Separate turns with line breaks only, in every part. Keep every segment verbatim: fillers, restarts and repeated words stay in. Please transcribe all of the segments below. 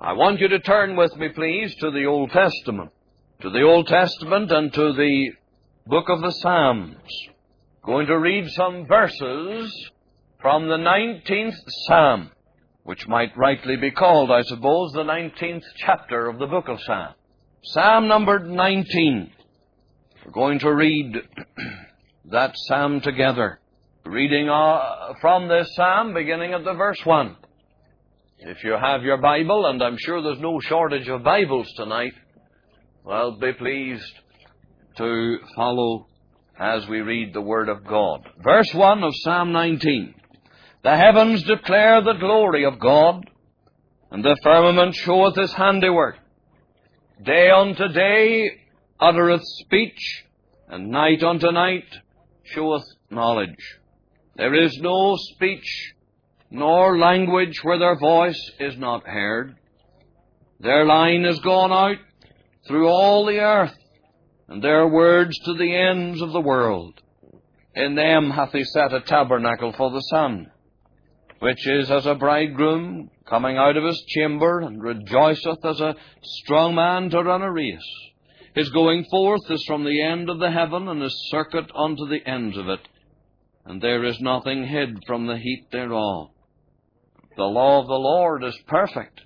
I want you to turn with me, please, to the Old Testament. To the Old Testament and to the book of the Psalms. Going to read some verses from the nineteenth Psalm, which might rightly be called, I suppose, the nineteenth chapter of the book of Psalms. Psalm number nineteen. We're going to read that psalm together. Reading uh, from this psalm, beginning at the verse one. If you have your Bible, and I'm sure there's no shortage of Bibles tonight, well, be pleased to follow as we read the Word of God. Verse one of Psalm nineteen. The heavens declare the glory of God, and the firmament showeth his handiwork. Day unto day uttereth speech, and night unto night showeth knowledge. There is no speech nor language where their voice is not heard. Their line is gone out through all the earth, and their words to the ends of the world. In them hath he set a tabernacle for the sun, which is as a bridegroom coming out of his chamber, and rejoiceth as a strong man to run a race. His going forth is from the end of the heaven, and his circuit unto the ends of it. And there is nothing hid from the heat thereof. The law of the Lord is perfect,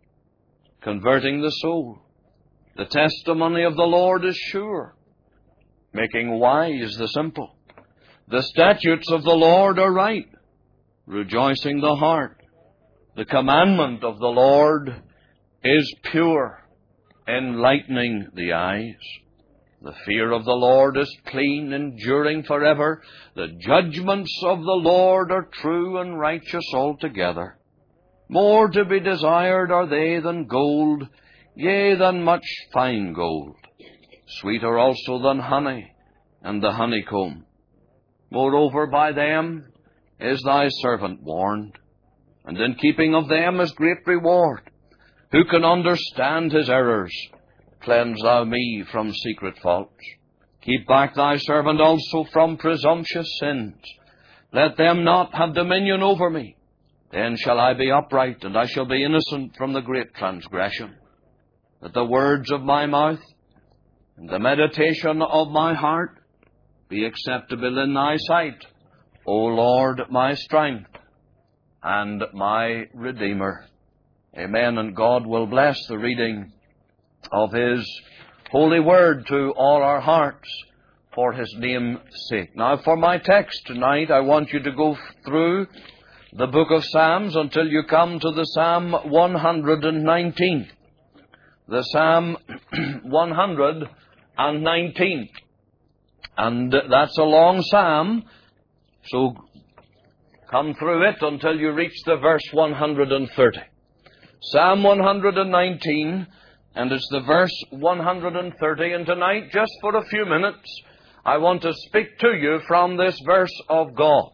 converting the soul. The testimony of the Lord is sure, making wise the simple. The statutes of the Lord are right, rejoicing the heart. The commandment of the Lord is pure, enlightening the eyes. The fear of the Lord is clean, enduring forever. The judgments of the Lord are true and righteous altogether. More to be desired are they than gold, yea, than much fine gold. Sweeter also than honey, and the honeycomb. Moreover, by them is thy servant warned, and in keeping of them is great reward. Who can understand his errors? Cleanse thou me from secret faults. Keep back thy servant also from presumptuous sins. Let them not have dominion over me. Then shall I be upright, and I shall be innocent from the great transgression. That the words of my mouth and the meditation of my heart be acceptable in thy sight, O Lord, my strength and my Redeemer. Amen. And God will bless the reading of His holy word to all our hearts for His name's sake. Now, for my text tonight, I want you to go through the book of Psalms until you come to the Psalm one hundred nineteen. The Psalm one hundred nineteen. And that's a long psalm, so come through it until you reach the verse one hundred thirty. Psalm one hundred nineteen, and it's the verse one hundred thirty. And tonight, just for a few minutes, I want to speak to you from this verse of God.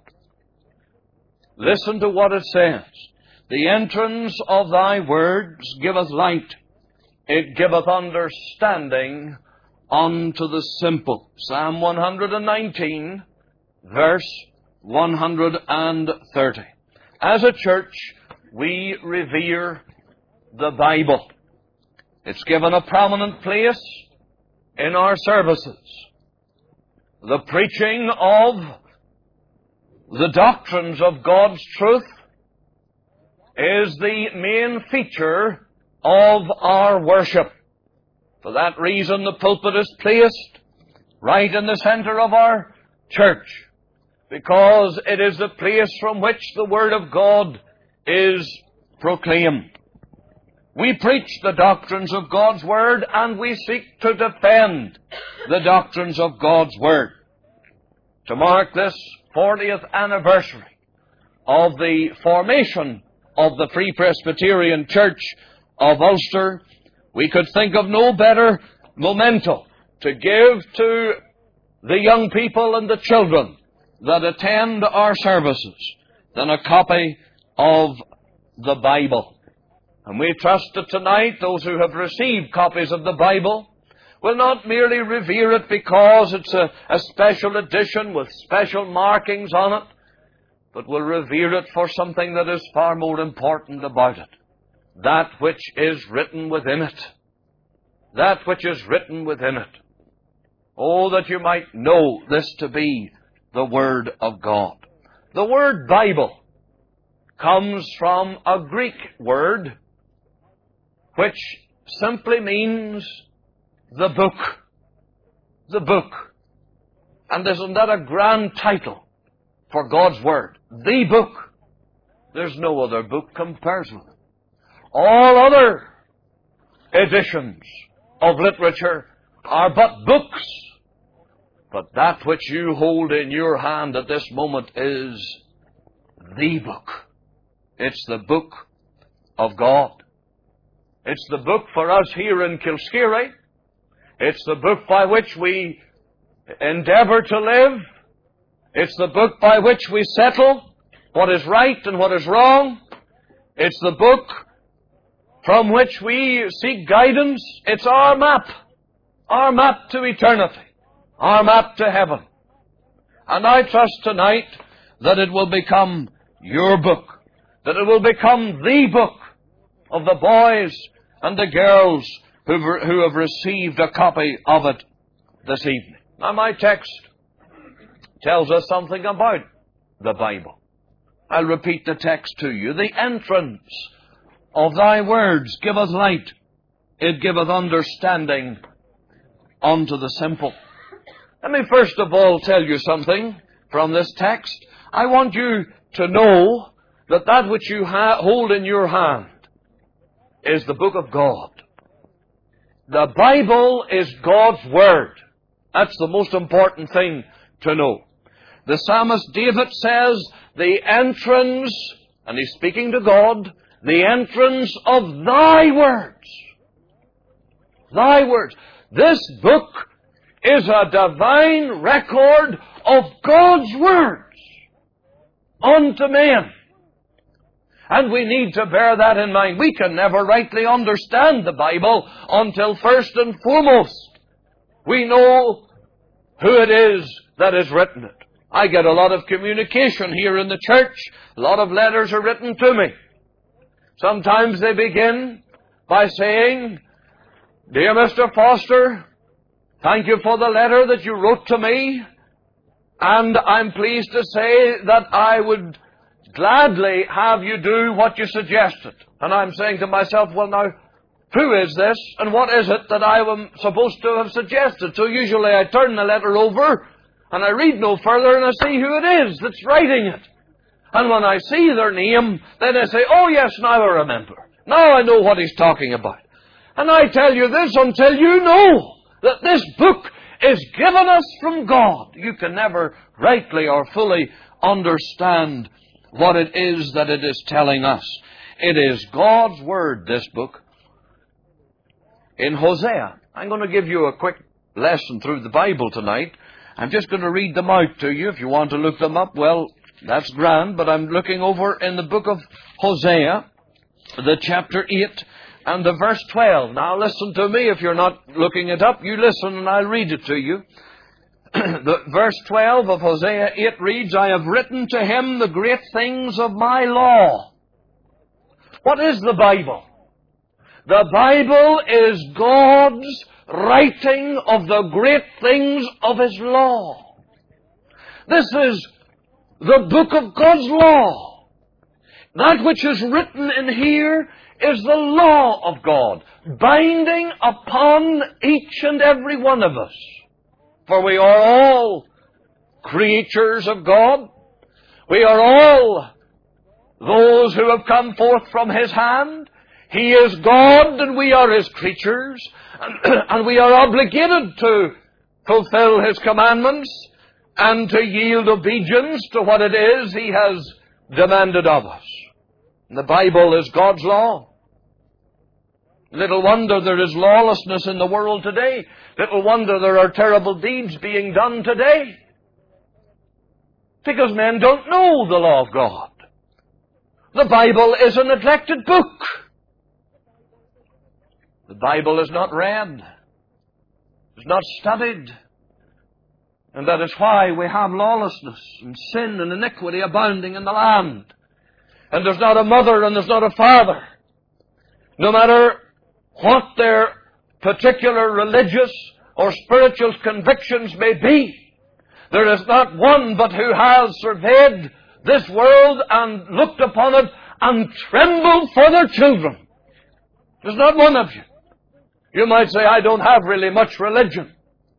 Listen to what it says. The entrance of thy words giveth light. It giveth understanding unto the simple. Psalm one hundred nineteen, verse one hundred thirty. As a church, we revere the Bible. It's given a prominent place in our services. The preaching of the doctrines of God's truth is the main feature of our worship. For that reason, the pulpit is placed right in the center of our church, because it is the place from which the Word of God is proclaimed. We preach the doctrines of God's Word, and we seek to defend the doctrines of God's Word. To mark this fortieth anniversary of the formation of the Free Presbyterian Church of Ulster, we could think of no better memento to give to the young people and the children that attend our services than a copy of the Bible. And we trust that tonight those who have received copies of the Bible will not merely revere it because it's a, a special edition with special markings on it, but will revere it for something that is far more important about it. that which is written within it. That which is written within it. Oh, that you might know this to be the Word of God. The word Bible comes from a Greek word which simply means the book. The book. And isn't that a grand title for God's Word? The book. There's no other book compares with it. All other editions of literature are but books. But that which you hold in your hand at this moment is the book. It's the book of God. It's the book for us here in Kilskerry. It's the book by which we endeavor to live. It's the book by which we settle what is right and what is wrong. It's the book from which we seek guidance. It's our map. Our map to eternity. Our map to heaven. And I trust tonight that it will become your book. That it will become the book of the boys and the girls who've, who have received a copy of it this evening. Now my text tells us something about the Bible. I'll repeat the text to you. The entrance of thy words giveth light. It giveth understanding unto the simple. Let me first of all tell you something from this text. I want you to know that that which you ha- hold in your hand is the book of God. The Bible is God's Word. That's the most important thing to know. The psalmist David says, the entrance, and he's speaking to God, the entrance of thy words. Thy words. This book is a divine record of God's words unto men. And we need to bear that in mind. We can never rightly understand the Bible until first and foremost we know who it is that has written it. I get a lot of communication here in the church. A lot of letters are written to me. Sometimes they begin by saying, Dear Mister Foster, thank you for the letter that you wrote to me, and I'm pleased to say that I would gladly have you do what you suggested. And I'm saying to myself, well now, who is this, and what is it that I am supposed to have suggested? So usually I turn the letter over, and I read no further, and I see who it is that's writing it. And when I see their name, then I say, oh yes, now I remember. Now I know what he's talking about. And I tell you this until you know that this book is given us from God. You can never rightly or fully understand what it is that it is telling us. It is God's Word, this book. In Hosea, I'm going to give you a quick lesson through the Bible tonight. I'm just going to read them out to you. If you want to look them up, well, that's grand. But I'm looking over in the book of Hosea, the chapter eight, and the verse twelve. Now listen to me. If you're not looking it up, you listen and I'll read it to you. The verse twelve of Hosea eight reads, I have written to him the great things of my law. What is the Bible? The Bible is God's writing of the great things of His law. This is the book of God's law. That which is written in here is the law of God, binding upon each and every one of us. For we are all creatures of God. We are all those who have come forth from His hand. He is God and we are His creatures. And we are obligated to fulfill His commandments and to yield obedience to what it is He has demanded of us. And the Bible is God's law. Little wonder there is lawlessness in the world today. Little wonder there are terrible deeds being done today. Because men don't know the law of God. The Bible is a neglected book. The Bible is not read. It's not studied. And that is why we have lawlessness and sin and iniquity abounding in the land. And there's not a mother and there's not a father no matter what their particular religious or spiritual convictions may be, there is not one but who has surveyed this world and looked upon it and trembled for their children. There's not one of you. You might say, I don't have really much religion.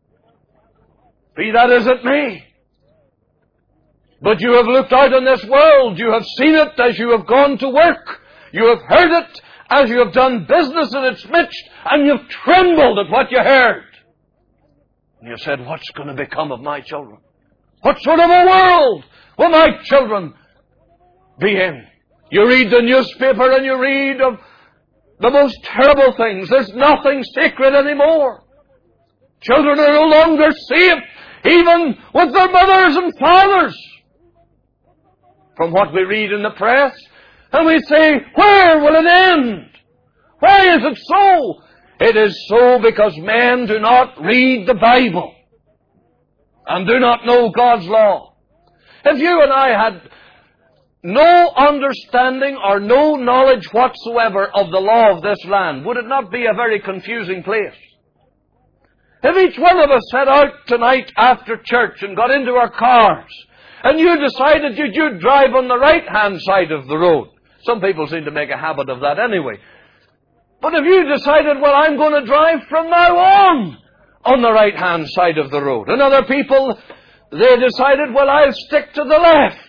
Be that as it may. But you have looked out in this world. You have seen it as you have gone to work. You have heard it as you have done business in its midst, and you've trembled at what you heard. And you said, what's going to become of my children? What sort of a world will my children be in? You read the newspaper and you read of the most terrible things. There's nothing sacred anymore. Children are no longer safe, even with their mothers and fathers. From what we read in the press, and we say, where will it end? Why is it so? It is so because men do not read the Bible and do not know God's law. If you and I had no understanding or no knowledge whatsoever of the law of this land, would it not be a very confusing place? If each one of us set out tonight after church and got into our cars, and you decided that you'd drive on the right-hand side of the road. Some people seem to make a habit of that anyway. But if you decided, well, I'm going to drive from now on on the right-hand side of the road. And other people, they decided, well, I'll stick to the left.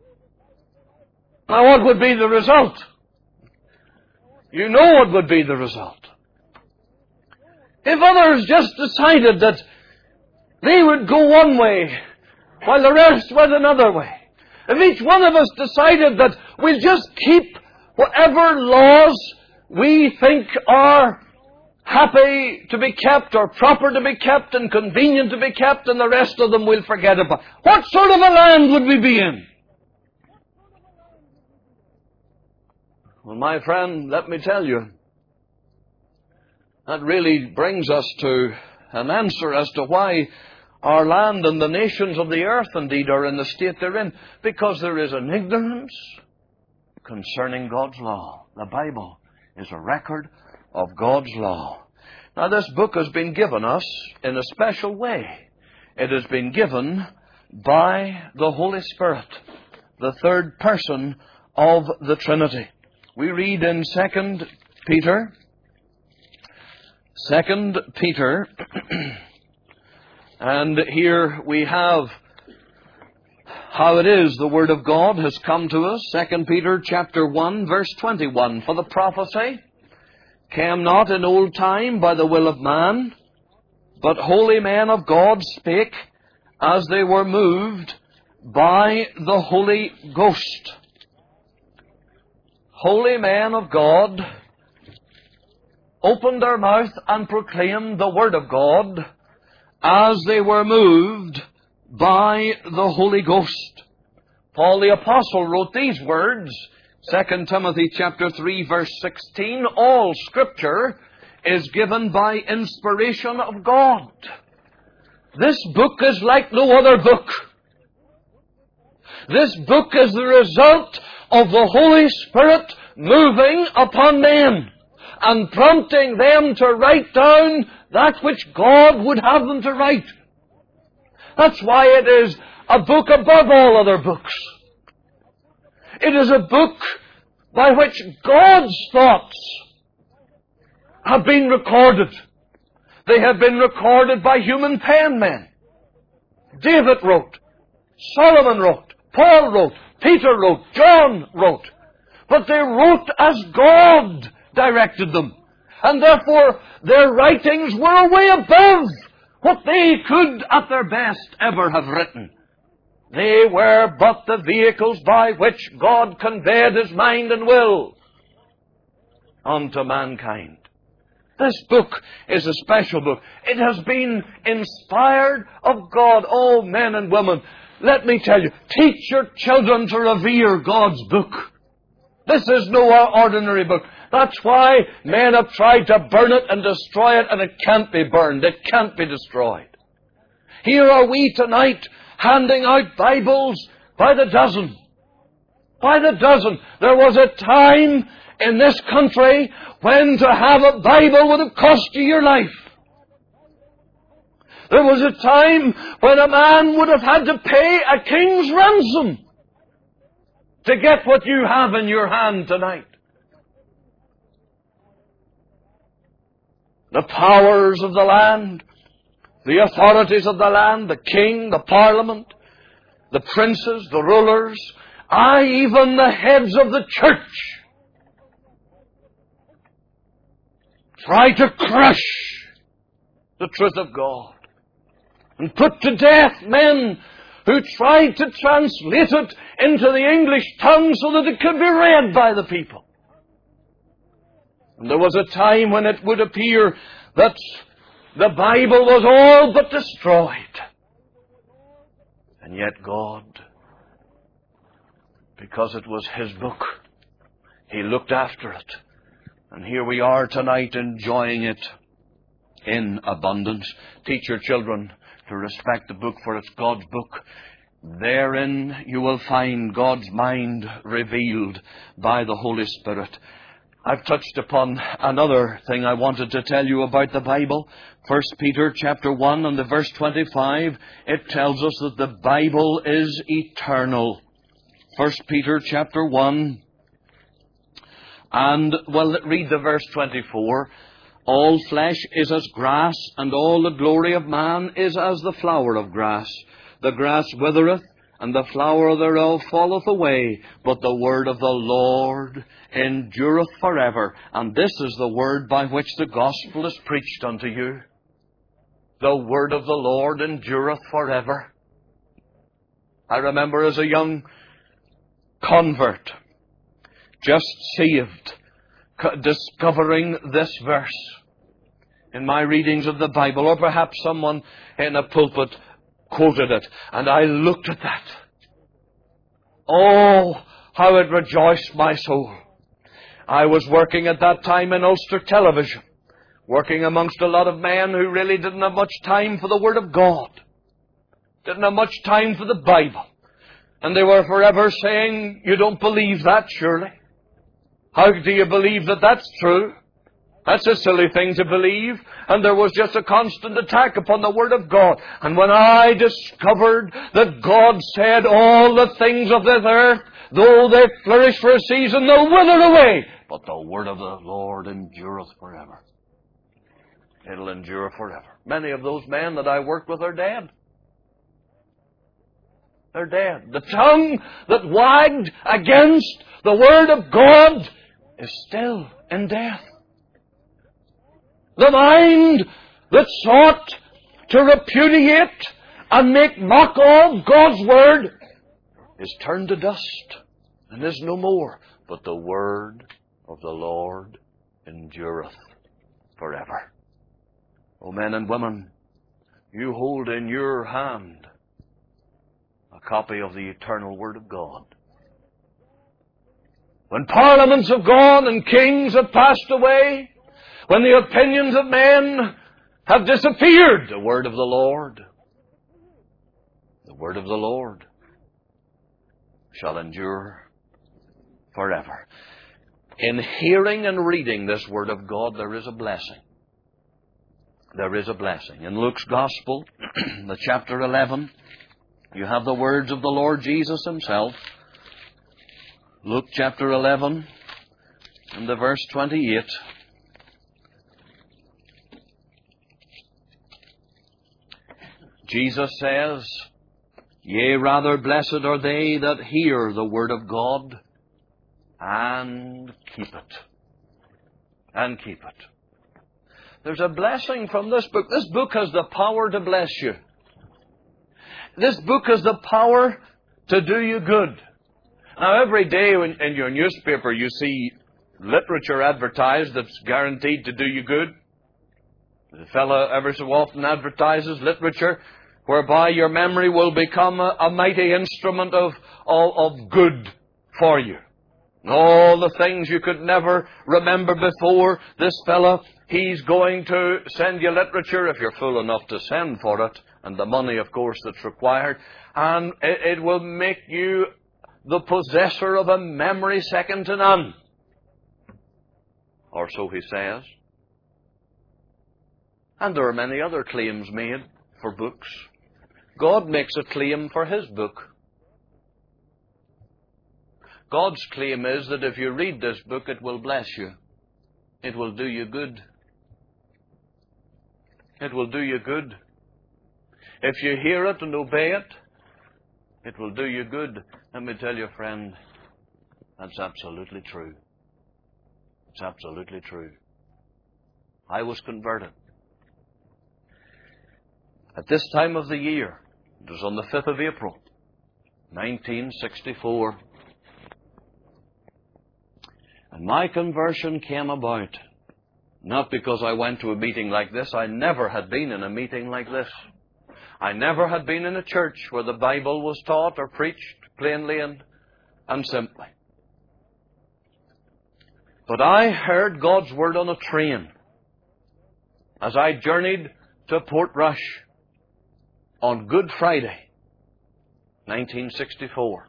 Now, what would be the result? You know what would be the result. If others just decided that they would go one way while the rest went another way. If each one of us decided that we'll just keep whatever laws we think are happy to be kept or proper to be kept and convenient to be kept, and the rest of them we'll forget about, what sort of a land would we be in? Well, my friend, let me tell you, that really brings us to an answer as to why our land and the nations of the earth indeed are in the state they're in. Because there is an ignorance concerning God's law. The Bible is a record of God's law. Now, this book has been given us in a special way. It has been given by the Holy Spirit, the third person of the Trinity. We read in Second Peter, Second Peter, and here we have how it is the Word of God has come to us. Second Peter chapter one, verse twenty-one. For the prophecy came not in old time by the will of man, but holy men of God spake as they were moved by the Holy Ghost. Holy men of God opened their mouth and proclaimed the Word of God as they were moved by the Holy Ghost. Paul the Apostle wrote these words, Second Timothy chapter three, verse sixteen, all Scripture is given by inspiration of God. This book is like no other book. This book is the result of the Holy Spirit moving upon men and prompting them to write down that which God would have them to write. That's why it is a book above all other books. It is a book by which God's thoughts have been recorded. They have been recorded by human penmen. David wrote, Solomon wrote, Paul wrote, Peter wrote, John wrote. But they wrote as God directed them. And therefore their writings were way above what they could at their best ever have written. They were but the vehicles by which God conveyed His mind and will unto mankind. This book is a special book. It has been inspired of God. Oh, men and women, let me tell you, teach your children to revere God's book. This is no ordinary book. That's why men have tried to burn it and destroy it, and it can't be burned. It can't be destroyed. Here are we tonight handing out Bibles by the dozen. By the dozen. There was a time in this country when to have a Bible would have cost you your life. There was a time when a man would have had to pay a king's ransom to get what you have in your hand tonight. The powers of the land, the authorities of the land, the king, the parliament, the princes, the rulers, aye, even the heads of the church, try to crush the truth of God and put to death men who tried to translate it into the English tongue so that it could be read by the people. And there was a time when it would appear that the Bible was all but destroyed. And yet God, because it was His book, He looked after it. And here we are tonight enjoying it in abundance. Teach your children to respect the book, for it's God's book. Therein you will find God's mind revealed by the Holy Spirit. I've touched upon another thing I wanted to tell you about the Bible. First Peter chapter one and the verse twenty-five, it tells us that the Bible is eternal. First Peter chapter one, and, well, read the verse twenty-four. All flesh is as grass, and all the glory of man is as the flower of grass. The grass withereth, and the flower thereof falleth away, but the word of the Lord endureth forever. And this is the word by which the gospel is preached unto you. The word of the Lord endureth forever. I remember as a young convert, just saved, discovering this verse in my readings of the Bible, or perhaps someone in a pulpit quoted it, and I looked at that. Oh, how it rejoiced my soul. I was working at that time in Ulster Television, working amongst a lot of men who really didn't have much time for the Word of God, didn't have much time for the Bible. And they were forever saying, you don't believe that, surely? How do you believe that that's true? That's a silly thing to believe. And there was just a constant attack upon the Word of God. And when I discovered that God said, all the things of this earth, though they flourish for a season, they'll wither away, but the Word of the Lord endureth forever. It'll endure forever. Many of those men that I worked with are dead. They're dead. The tongue that wagged against the Word of God is still in death. The mind that sought to repudiate and make mock of God's Word is turned to dust and is no more. But the Word of the Lord endureth forever. O men and women, you hold in your hand a copy of the eternal Word of God. When parliaments have gone and kings have passed away, when the opinions of men have disappeared, the Word of the Lord, the Word of the Lord shall endure forever. In hearing and reading this Word of God, there is a blessing. There is a blessing. In Luke's Gospel, the chapter eleven, you have the words of the Lord Jesus Himself. Luke chapter eleven and the verse twenty-eight. Jesus says, yea, rather blessed are they that hear the word of God and keep it. And keep it. There's a blessing from this book. This book has the power to bless you. This book has the power to do you good. Now, every day in your newspaper you see literature advertised that's guaranteed to do you good. The fellow ever so often advertises literature whereby your memory will become a, a mighty instrument of, of, of good for you. And all the things you could never remember before, this fellow, he's going to send you literature if you're fool enough to send for it, and the money, of course, that's required. And it, it will make you the possessor of a memory second to none. or so he says. And there are many other claims made for books. God makes a claim for His book. God's claim is that if you read this book, it will bless you. It will do you good. It will do you good. If you hear it and obey it, it will do you good. Let me tell you, friend, that's absolutely true. It's absolutely true. I was converted. At this time of the year, it was on the fifth of April, nineteen sixty-four. And my conversion came about not because I went to a meeting like this. I never had been in a meeting like this. I never had been in a church where the Bible was taught or preached plainly and, and simply. But I heard God's Word on a train as I journeyed to Portrush on Good Friday, nineteen sixty-four.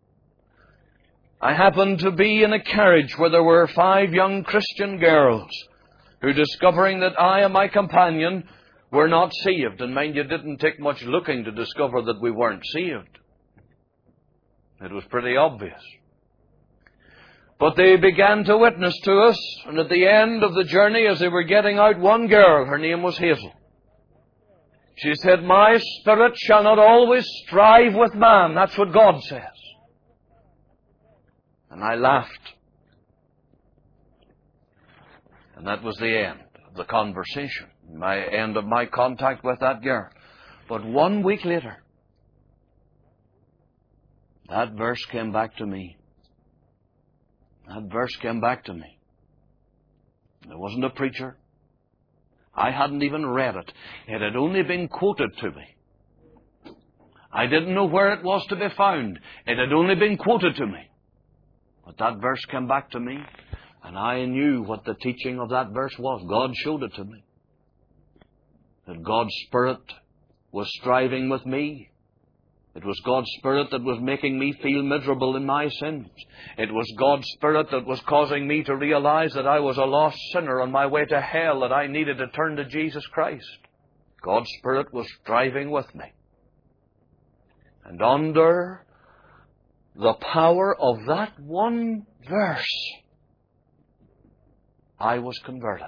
I happened to be in a carriage where there were five young Christian girls who, discovering that I and my companion were not saved, and mind you, it didn't take much looking to discover that we weren't saved. It was pretty obvious. But they began to witness to us, and at the end of the journey, as they were getting out, one girl, her name was Hazel, she said, "My spirit shall not always strive with man." That's what God says. And I laughed. And that was the end of the conversation, my end of my contact with that girl. But one week later, that verse came back to me. That verse came back to me. There wasn't a preacher. I hadn't even read it. It had only been quoted to me. I didn't know where it was to be found. It had only been quoted to me. But that verse came back to me, and I knew what the teaching of that verse was. God showed it to me. That God's Spirit was striving with me. It was God's Spirit that was making me feel miserable in my sins. It was God's Spirit that was causing me to realize that I was a lost sinner on my way to hell, that I needed to turn to Jesus Christ. God's Spirit was striving with me. And under the power of that one verse, I was converted.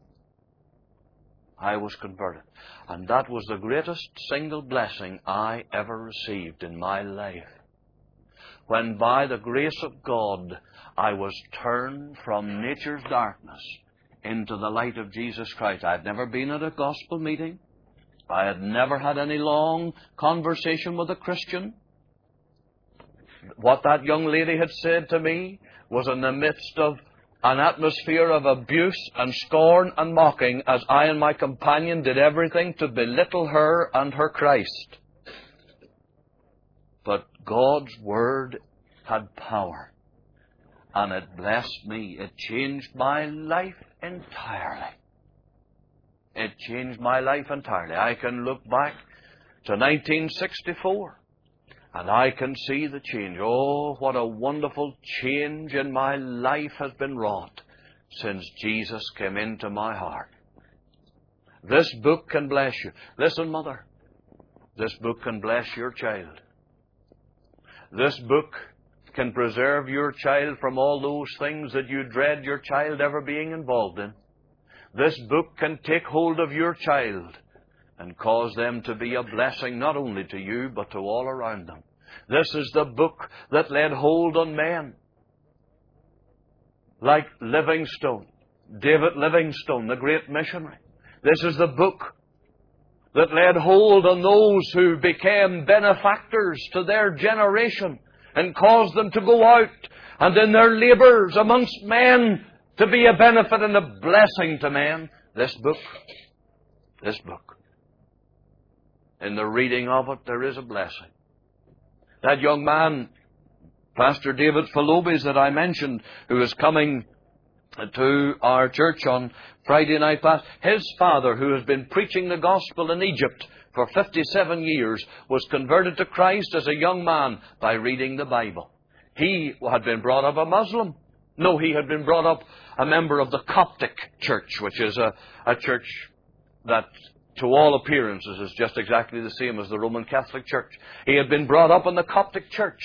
I was converted. And that was the greatest single blessing I ever received in my life. When by the grace of God, I was turned from nature's darkness into the light of Jesus Christ. I had never been at a gospel meeting. I had never had any long conversation with a Christian. What that young lady had said to me was in the midst of an atmosphere of abuse and scorn and mocking, as I and my companion did everything to belittle her and her Christ. But God's Word had power, and it blessed me. It changed my life entirely. It changed my life entirely. I can look back to nineteen sixty-four. And I can see the change. Oh, what a wonderful change in my life has been wrought since Jesus came into my heart. This book can bless you. Listen, Mother, this book can bless your child. This book can preserve your child from all those things that you dread your child ever being involved in. This book can take hold of your child and cause them to be a blessing not only to you, but to all around them. This is the book that laid hold on men like Livingstone, David Livingstone, the great missionary. This is the book that laid hold on those who became benefactors to their generation and caused them to go out and in their labours amongst men to be a benefit and a blessing to men. This book, this book. In the reading of it, there is a blessing. That young man, Pastor David Philobes, that I mentioned, who is coming to our church on Friday night past, his father, who has been preaching the gospel in Egypt for fifty-seven years, was converted to Christ as a young man by reading the Bible. He had been brought up a Muslim. No, he had been brought up a member of the Coptic Church, which is a, a church that, to all appearances, is just exactly the same as the Roman Catholic Church. He had been brought up in the Coptic Church.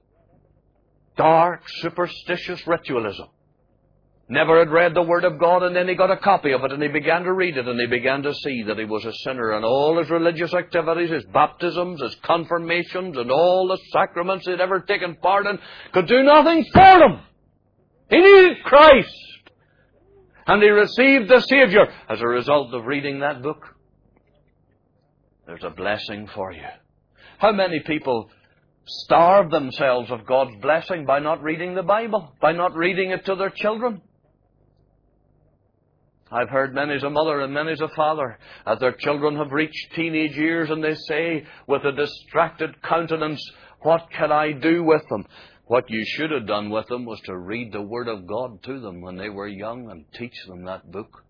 Dark, superstitious ritualism. Never had read the Word of God, and then he got a copy of it, and he began to read it, and he began to see that he was a sinner, and all his religious activities, his baptisms, his confirmations, and all the sacraments he'd ever taken part in could do nothing for him. He needed Christ. And he received the Savior as a result of reading that book. There's a blessing for you. How many people starve themselves of God's blessing by not reading the Bible, by not reading it to their children? I've heard many's a mother and many's a father, as their children have reached teenage years, and they say with a distracted countenance, "What can I do with them?" What you should have done with them was to read the Word of God to them when they were young and teach them that book.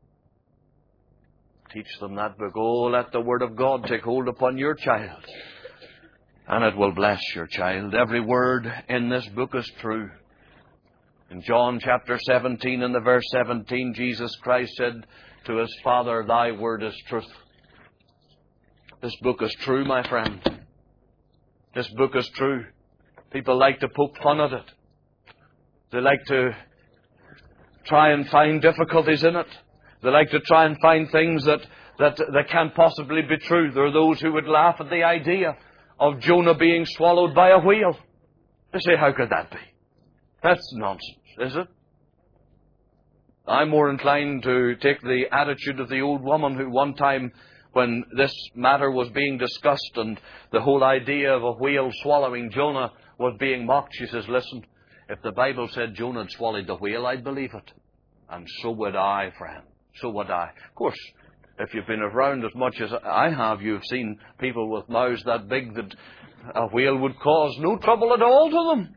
Teach them that book. Oh, let the Word of God take hold upon your child, and it will bless your child. Every word in this book is true. In John chapter seventeen, in the verse seventeen, Jesus Christ said to His Father, "Thy word is truth." This book is true, my friend. This book is true. People like to poke fun at it. They like to try and find difficulties in it. They like to try and find things that, that, that can't possibly be true. There are those who would laugh at the idea of Jonah being swallowed by a whale. They say, how could that be? That's nonsense, is it? I'm more inclined to take the attitude of the old woman who one time, when this matter was being discussed and the whole idea of a whale swallowing Jonah was being mocked, she says, listen, if the Bible said Jonah had swallowed the whale, I'd believe it. And so would I, friend. So would I. Of course, if you've been around as much as I have, you've seen people with mouths that big that a whale would cause no trouble at all to them.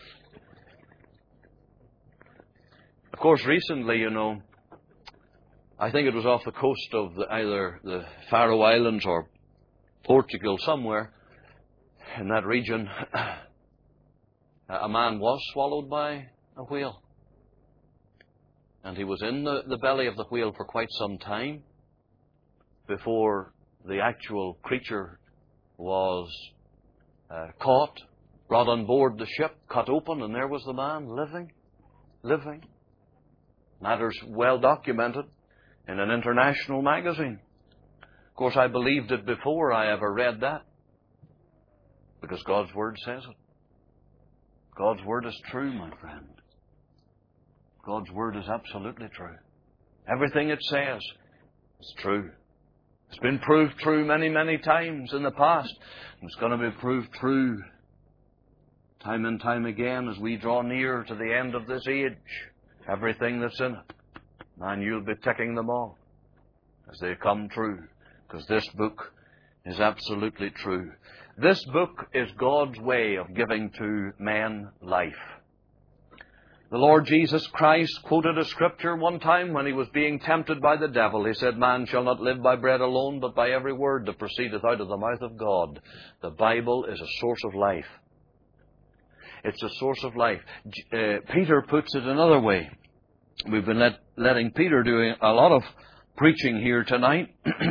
Of course, recently, you know, I think it was off the coast of the, either the Faroe Islands or Portugal, somewhere in that region, a man was swallowed by a whale. And he was in the, the belly of the whale for quite some time before the actual creature was uh, caught, brought on board the ship, cut open, and there was the man living, living. Matters well documented in an international magazine. Of course, I believed it before I ever read that, because God's Word says it. God's Word is true, my friend. God's Word is absolutely true. Everything it says is true. It's been proved true many, many times in the past. It's going to be proved true time and time again as we draw near to the end of this age. Everything that's in it. And you'll be ticking them off as they come true, because this book is absolutely true. This book is God's way of giving to men life. The Lord Jesus Christ quoted a scripture one time when He was being tempted by the devil. He said, man shall not live by bread alone, but by every word that proceedeth out of the mouth of God. The Bible is a source of life. It's a source of life. Uh, Peter puts it another way. We've been let, letting Peter do a lot of preaching here tonight.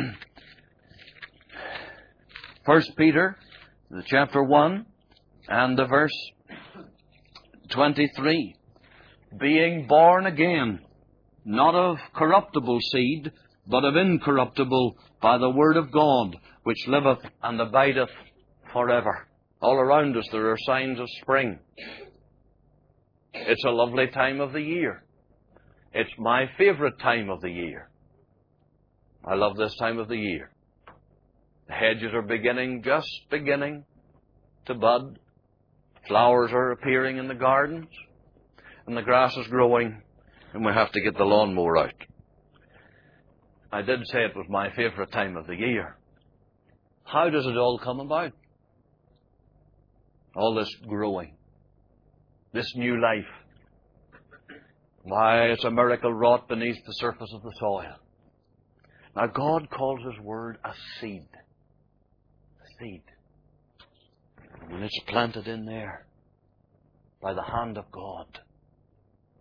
First Peter, the chapter one, and the verse twenty-three. Being born again, not of corruptible seed, but of incorruptible, by the word of God, which liveth and abideth forever. All around us there are signs of spring. It's a lovely time of the year. It's my favorite time of the year. I love this time of the year. The hedges are beginning, just beginning to bud. Flowers are appearing in the gardens. And the grass is growing. And we have to get the lawnmower out. I did say it was my favorite time of the year. How does it all come about? All this growing. This new life. Why, it's a miracle wrought beneath the surface of the soil. Now, God calls His Word a seed. A seed. And when it's planted in there by the hand of God,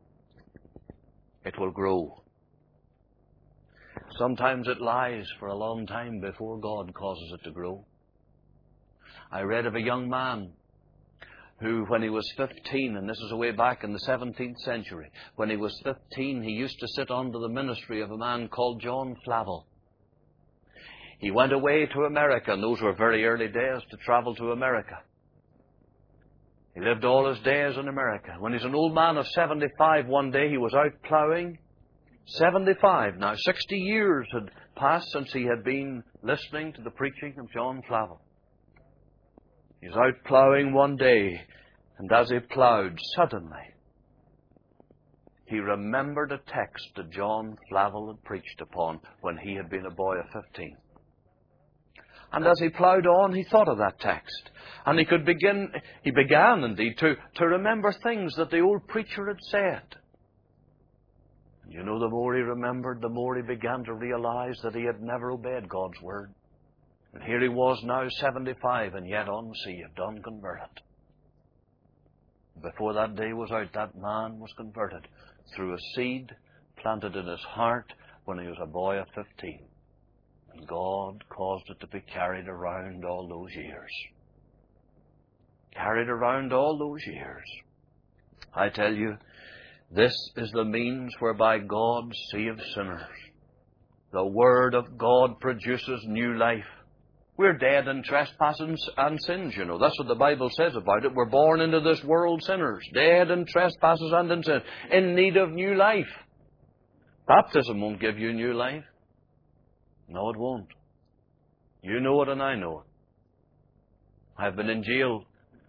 it will grow. Sometimes it lies for a long time before God causes it to grow. I read of a young man who, when he was fifteen, and this is way back in the seventeenth century, when he was fifteen, he used to sit under the ministry of a man called John Flavel. He went away to America, and those were very early days to travel to America. He lived all his days in America. When he's an old man of seventy-five, one day he was out plowing. seventy-five. Now, sixty years had passed since he had been listening to the preaching of John Flavel. He was out plowing one day, and as he plowed, suddenly he remembered a text that John Flavel had preached upon when he had been a boy of fifteen. And as he plowed on, he thought of that text. And he could begin, he began indeed to, to remember things that the old preacher had said. And you know, the more he remembered, the more he began to realize that he had never obeyed God's word. And here he was now seventy-five, and yet unsaved, unconverted. Before that day was out, that man was converted through a seed planted in his heart when he was a boy of fifteen. And God caused it to be carried around all those years. Carried around all those years. I tell you, this is the means whereby God saves sinners. The Word of God produces new life. We're dead in trespasses and sins, you know. That's what the Bible says about it. We're born into this world sinners, dead in trespasses and in sins, in need of new life. Baptism won't give you new life. No, it won't. You know it and I know it. I've been in jail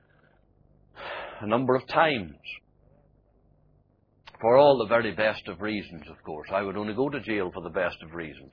a number of times. For all the very best of reasons, of course. I would only go to jail for the best of reasons.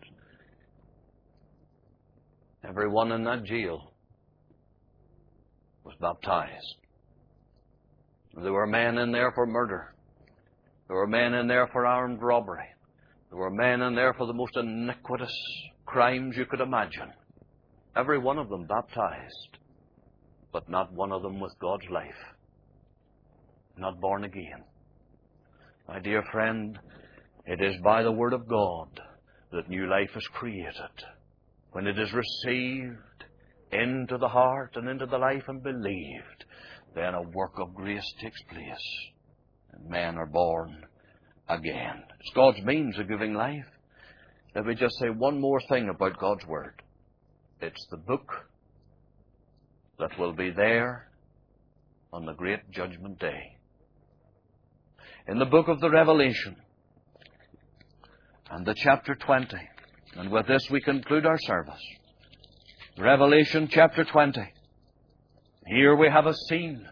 Everyone in that jail was baptized. There were men in there for murder. There were men in there for armed robbery. There were men in there for the most iniquitous crimes you could imagine. Every one of them baptized, but not one of them with God's life. Not born again. My dear friend, it is by the Word of God that new life is created. When it is received into the heart and into the life and believed, then a work of grace takes place, and men are born again. It's God's means of giving life. Let me just say one more thing about God's Word. It's the book that will be there on the great judgment day. In the book of the Revelation, and the chapter twenty, and with this we conclude our service. Revelation chapter twenty. Here we have a scene.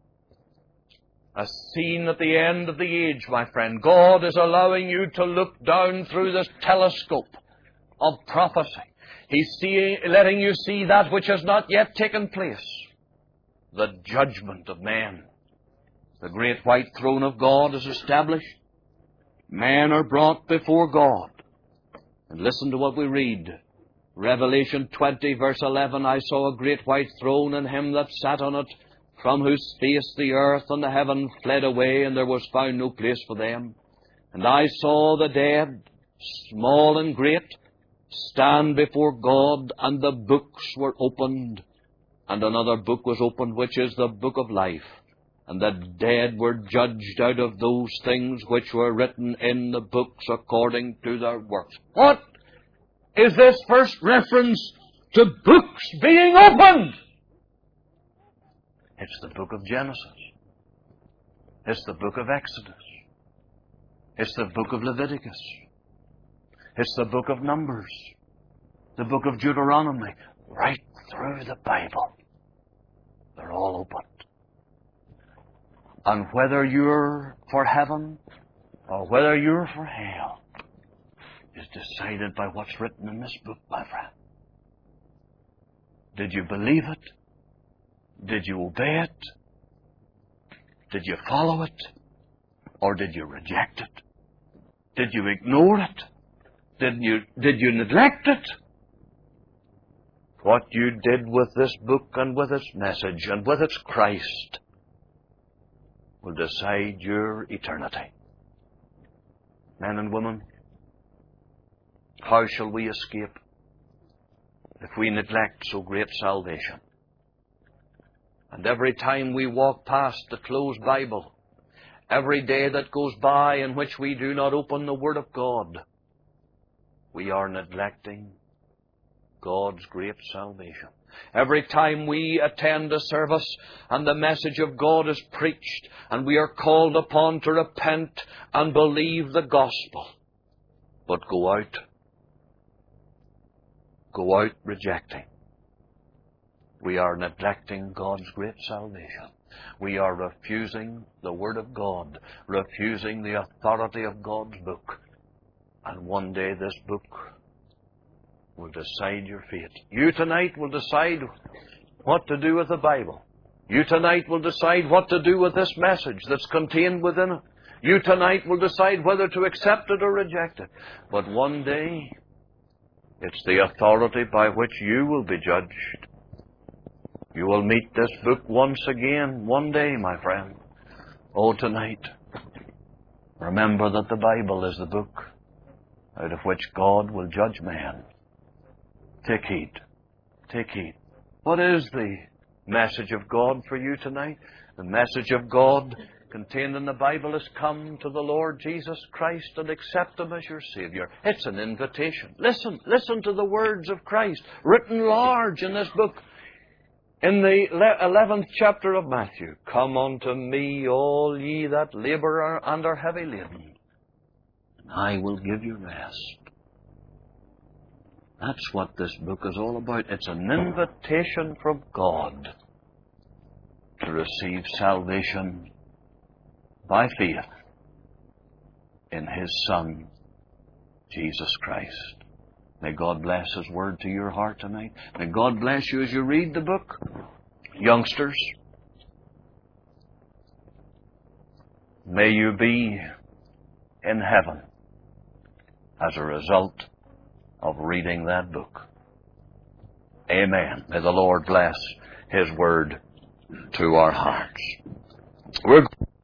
A scene at the end of the age, my friend. God is allowing you to look down through this telescope of prophecy. He's seeing, letting you see that which has not yet taken place. The judgment of men. The great white throne of God is established. Men are brought before God. And listen to what we read. Revelation twenty, verse eleven. I saw a great white throne, and him that sat on it, from whose face the earth and the heaven fled away, and there was found no place for them. And I saw the dead, small and great, stand before God, and the books were opened. And another book was opened, which is the book of life. And the dead were judged out of those things which were written in the books according to their works. What is this first reference to books being opened? It's the book of Genesis. It's the book of Exodus. It's the book of Leviticus. It's the book of Numbers. The book of Deuteronomy. Right through the Bible. They're all opened. And whether you're for heaven or whether you're for hell is decided by what's written in this book, my friend. Did you believe it? Did you obey it? Did you follow it? Or did you reject it? Did you ignore it? Did you, did you neglect it? What you did with this book and with its message and with its Christ will decide your eternity. Men and women, how shall we escape if we neglect so great salvation? And every time we walk past the closed Bible, every day that goes by in which we do not open the Word of God, we are neglecting God's great salvation. Every time we attend a service and the message of God is preached and we are called upon to repent and believe the gospel, but go out, go out rejecting, we are neglecting God's great salvation. We are refusing the Word of God, refusing the authority of God's book. And one day this book will decide your fate. You tonight will decide what to do with the Bible. You tonight will decide what to do with this message that's contained within it. You tonight will decide whether to accept it or reject it. But one day, it's the authority by which you will be judged. You will meet this book once again, one day, my friend. Oh, tonight, remember that the Bible is the book out of which God will judge man. Take heed. Take heed. What is the message of God for you tonight? The message of God contained in the Bible is come to the Lord Jesus Christ and accept Him as your Savior. It's an invitation. Listen, listen to the words of Christ written large in this book. In the eleventh chapter of Matthew, come unto me, all ye that labour and are heavy laden, and I will give you rest. That's what this book is all about. It's an invitation from God to receive salvation by faith in His Son, Jesus Christ. May God bless His Word to your heart tonight. May God bless you as you read the book. Youngsters, may you be in heaven as a result of reading that book. Amen. May the Lord bless His Word to our hearts. We're